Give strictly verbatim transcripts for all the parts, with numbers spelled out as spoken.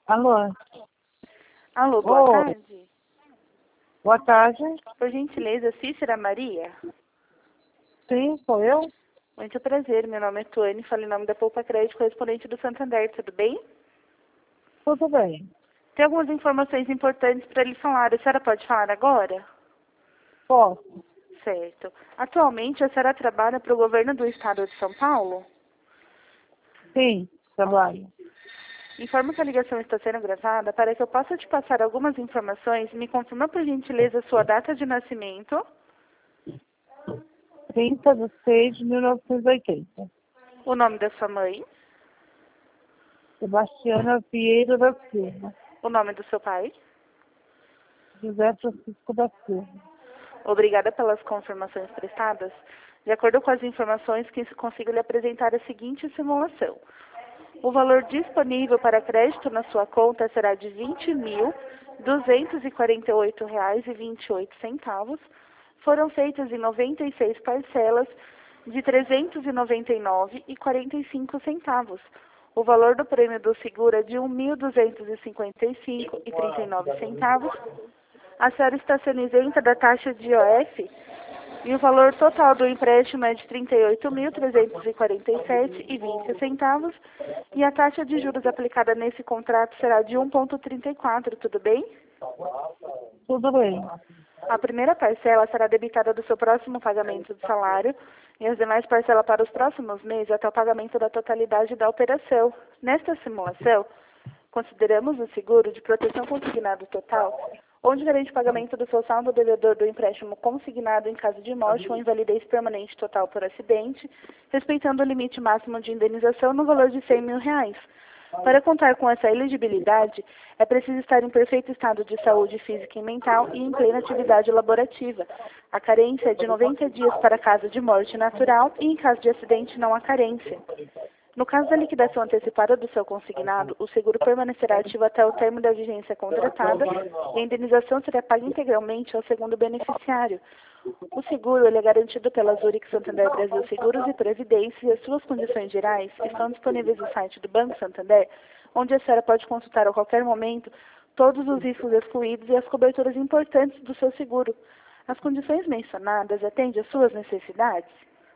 Alô? Alô, boa Oi. tarde. Boa tarde. Por gentileza, Cícera Maria? Sim, sou eu? Muito prazer, meu nome é Tuane, falo em nome da Poupa Crédito, correspondente do Santander, tudo bem? Tudo bem. Tem algumas informações importantes para lhe falar, a senhora pode falar agora? Posso? Certo. Atualmente, a senhora trabalha para o governo do estado de São Paulo? Sim, trabalho. Informo que a ligação está sendo gravada para que eu possa te passar algumas informações. Me confirma, por gentileza, a sua data de nascimento, trinta de seis de mil novecentos e oitenta. o nome da sua mãe, Sebastiana Vieira da Silva. o nome do seu pai. José Francisco da Silva. Obrigada pelas confirmações prestadas. De acordo com as informações que consigo lhe apresentar a seguinte simulação. O valor disponível para crédito na sua conta será de vinte mil duzentos e quarenta e oito reais e vinte e oito centavos. Foram feitas em noventa e seis parcelas de trezentos e noventa e nove reais e quarenta e cinco centavos. O valor do prêmio do seguro é de um mil duzentos e cinquenta e cinco reais e trinta e nove centavos. A senhora está sendo isenta da taxa de I O F e o valor total do empréstimo é de trinta e oito mil trezentos e quarenta e sete reais e vinte centavos e a taxa de juros aplicada nesse contrato será de um vírgula trinta e quatro, tudo bem? Tudo bem. A primeira parcela será debitada do seu próximo pagamento do salário e as demais parcelas para os próximos meses até o pagamento da totalidade da operação. Nesta simulação, consideramos o seguro de proteção consignado total, onde garante o pagamento do seu saldo devedor do empréstimo consignado em caso de morte ou invalidez permanente total por acidente, respeitando o limite máximo de indenização no valor de cem mil reais. Para contar com essa elegibilidade, é preciso estar em perfeito estado de saúde física e mental e em plena atividade laborativa. A carência é de noventa dias para caso de morte natural e em caso de acidente não há carência. No caso da liquidação antecipada do seu consignado, o seguro permanecerá ativo até o termo da vigência contratada e a indenização será paga integralmente ao segundo beneficiário. O seguro ele é garantido pela Zurich Santander Brasil Seguros e Previdência e as suas condições gerais estão disponíveis no site do Banco Santander, onde a senhora pode consultar a qualquer momento todos os riscos excluídos e as coberturas importantes do seu seguro. As condições mencionadas atendem às suas necessidades?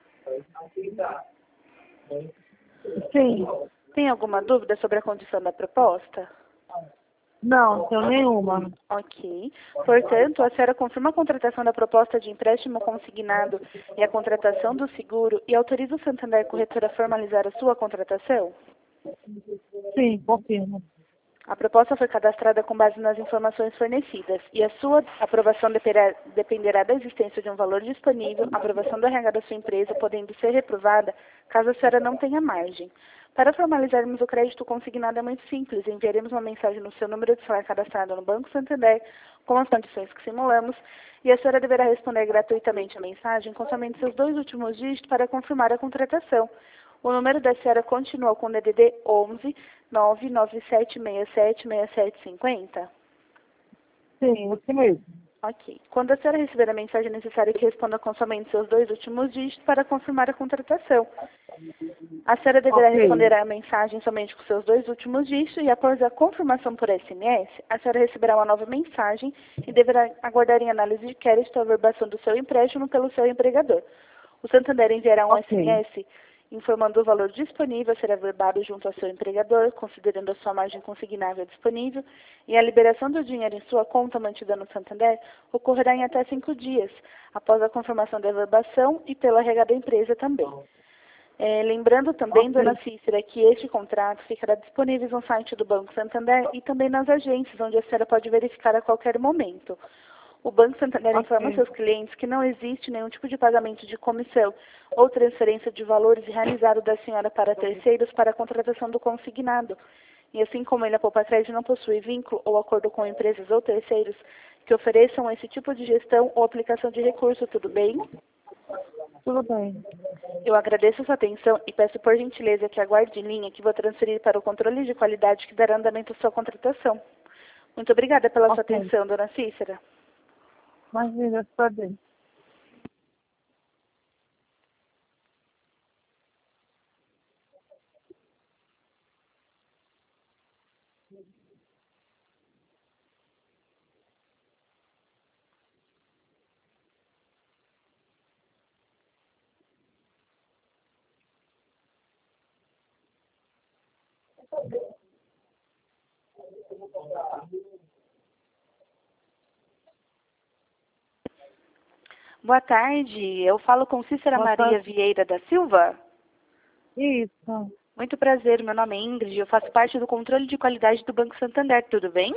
Sim. Tem alguma dúvida sobre a condição da proposta? Não, não tenho nenhuma. Ok. Portanto, a senhora confirma a contratação da proposta de empréstimo consignado e a contratação do seguro e autoriza o Santander Corretora a formalizar a sua contratação? Sim, confirmo. A proposta foi cadastrada com base nas informações fornecidas e a sua aprovação dependerá, dependerá da existência de um valor disponível, aprovação do R H da sua empresa, podendo ser reprovada caso a senhora não tenha margem. Para formalizarmos o crédito consignado é muito simples. Enviaremos uma mensagem no seu número de celular cadastrado no Banco Santander com as condições que simulamos e a senhora deverá responder gratuitamente a mensagem com somente seus dois últimos dígitos para confirmar a contratação. O número da senhora continua com o D D D onze nove nove sete seis sete seis sete cinco zero? Sim, esse mesmo. Ok. Quando a senhora receber a mensagem, é necessário que responda com somente seus dois últimos dígitos para confirmar a contratação. A senhora deverá Ok. responder à mensagem somente com seus dois últimos dígitos e após a confirmação por S M S, a senhora receberá uma nova mensagem e deverá aguardar em análise de crédito a averbação do seu empréstimo pelo seu empregador. O Santander enviará um Ok. S M S informando o valor disponível a ser averbado junto ao seu empregador, considerando a sua margem consignável disponível, e a liberação do dinheiro em sua conta mantida no Santander ocorrerá em até cinco dias, após a confirmação da averbação e pela R H da empresa também. É, lembrando também, Ok. dona Cícera, que este contrato ficará disponível no site do Banco Santander e também nas agências, onde a senhora pode verificar a qualquer momento. O Banco Santander informa Ok. seus clientes que não existe nenhum tipo de pagamento de comissão ou transferência de valores realizado da senhora para terceiros para a contratação do consignado. E assim como ele, a Poupa Crédito não possui vínculo ou acordo com empresas ou terceiros que ofereçam esse tipo de gestão ou aplicação de recurso, tudo bem? Tudo bem. Eu agradeço a sua atenção e peço por gentileza que aguarde em linha que vou transferir para o controle de qualidade que dará andamento à sua contratação. Muito obrigada pela sua Ok. atenção, dona Cícera. Imagina, está bem. Boa tarde, eu falo com Cícera Boa Maria tarde. Vieira da Silva. Isso. Muito prazer, meu nome é Ingrid, eu faço parte do controle de qualidade do Banco Santander, tudo bem?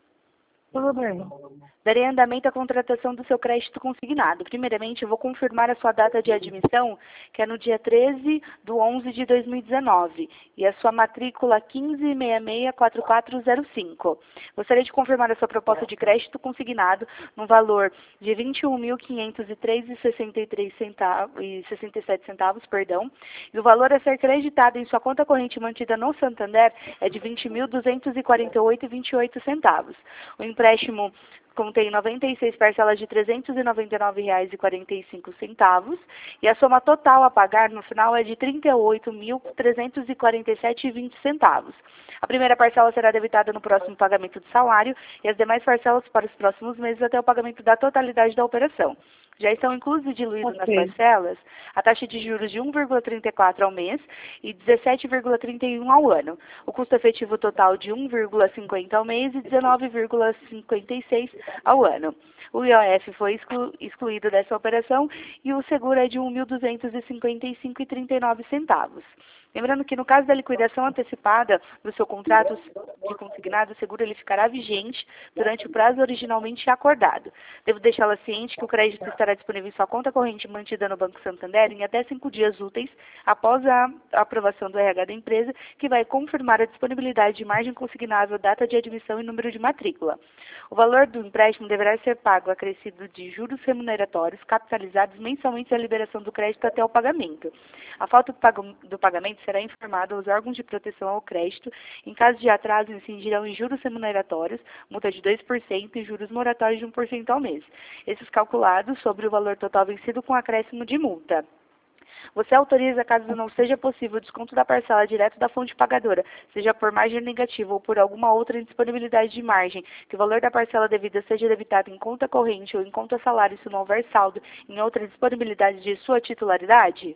Tudo bem. Darei andamento à contratação do seu crédito consignado. Primeiramente, eu vou confirmar a sua data de admissão, que é no dia treze de onze de dois mil e dezenove, e a sua matrícula quinze seis seis quatro quatro zero cinco. Gostaria de confirmar a sua proposta de crédito consignado no valor de vinte e um mil quinhentos e três reais e sessenta e três centavos, e sessenta e sete centavos, perdão, e o valor a ser creditado em sua conta corrente mantida no Santander é de vinte mil duzentos e quarenta e oito reais e vinte e oito centavos. O empréstimo contém noventa e seis parcelas de trezentos e noventa e nove reais e quarenta e cinco centavos e a soma total a pagar no final é de trinta e oito mil trezentos e quarenta e sete reais e vinte centavos. A primeira parcela será debitada no próximo pagamento do salário e as demais parcelas para os próximos meses até o pagamento da totalidade da operação. Já estão inclusos e diluídos nas Ok. parcelas a taxa de juros de um vírgula trinta e quatro ao mês e dezessete vírgula trinta e um ao ano. O custo efetivo total de um vírgula cinquenta ao mês e dezenove vírgula cinquenta e seis ao ano. O I O F foi exclu excluído dessa operação e o seguro é de um mil duzentos e cinquenta e cinco reais e trinta e nove centavos. Lembrando que no caso da liquidação antecipada do seu contrato de consignado, o seguro ele ficará vigente durante o prazo originalmente acordado. Devo deixá-la ciente que o crédito estará disponível em sua conta corrente mantida no Banco Santander em até cinco dias úteis após a aprovação do R H da empresa, que vai confirmar a disponibilidade de margem consignável, data de admissão e número de matrícula. O valor do empréstimo deverá ser pago acrescido de juros remuneratórios capitalizados mensalmente à liberação do crédito até o pagamento. A falta do pagamento será informado aos órgãos de proteção ao crédito. Em caso de atraso, incidirão em juros remuneratórios, multa de dois por cento e juros moratórios de um por cento ao mês. Esses calculados sobre o valor total vencido com acréscimo de multa. Você autoriza, caso não seja possível, o desconto da parcela direto da fonte pagadora, seja por margem negativa ou por alguma outra indisponibilidade de margem, que o valor da parcela devida seja debitado em conta corrente ou em conta salário se não houver saldo em outra disponibilidade de sua titularidade?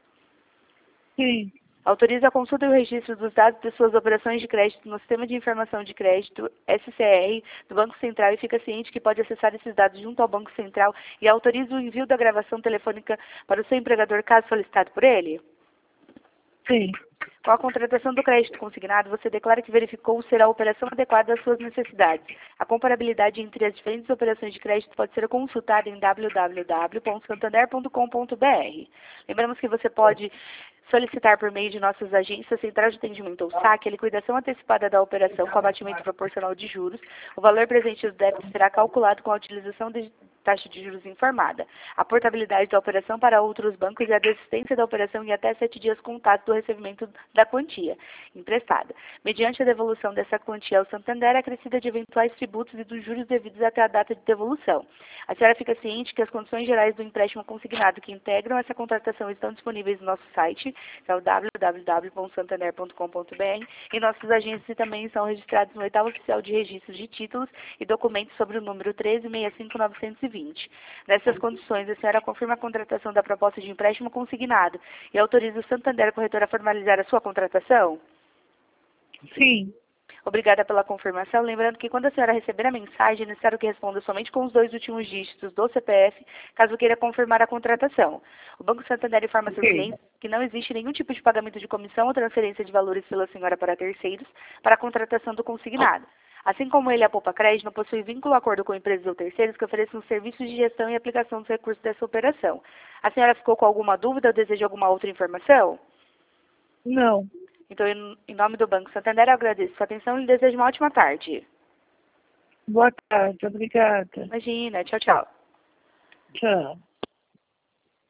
Sim. Autoriza a consulta e o registro dos dados de suas operações de crédito no Sistema de Informação de Crédito, S C R, do Banco Central e fica ciente que pode acessar esses dados junto ao Banco Central e autoriza o envio da gravação telefônica para o seu empregador caso solicitado por ele? Sim. Com a contratação do crédito consignado, você declara que verificou ser a operação adequada às suas necessidades. A comparabilidade entre as diferentes operações de crédito pode ser consultada em w w w ponto santander ponto com ponto b r. Lembramos que você pode solicitar por meio de nossas agências, central de atendimento ou saque, a liquidação antecipada da operação com abatimento proporcional de juros. O valor presente dos débitos será calculado com a utilização de taxa de juros informada. A portabilidade da operação para outros bancos e a desistência da operação em até sete dias contados do recebimento da quantia emprestada. Mediante a devolução dessa quantia ao Santander, acrescida de eventuais tributos e dos juros devidos até a data de devolução. A senhora fica ciente que as condições gerais do empréstimo consignado que integram essa contratação estão disponíveis no nosso site, que é o w w w ponto santander ponto com ponto b r, e nossas agências também são registradas no oitavo oficial de registros de títulos e documentos sobre o número treze sessenta e cinco novecentos e vinte. Nessas condições, a senhora confirma a contratação da proposta de empréstimo consignado e autoriza o Santander Corretor a formalizar a sua contratação? Sim. Obrigada pela confirmação. Lembrando que quando a senhora receber a mensagem, é necessário que responda somente com os dois últimos dígitos do C P F, caso queira confirmar a contratação. O Banco Santander informa seus Ok. clientes que não existe nenhum tipo de pagamento de comissão ou transferência de valores pela senhora para terceiros para a contratação do consignado. Assim como ele, a Poupa Crédito, não possui vínculo ou acordo com empresas ou terceiros que ofereçam serviços de gestão e aplicação dos recursos dessa operação. A senhora ficou com alguma dúvida ou deseja alguma outra informação? Não. Então, em em nome do Banco Santander, eu agradeço sua atenção e lhe desejo uma ótima tarde. Boa tarde. Obrigada. Imagina, tchau, tchau. Tchau.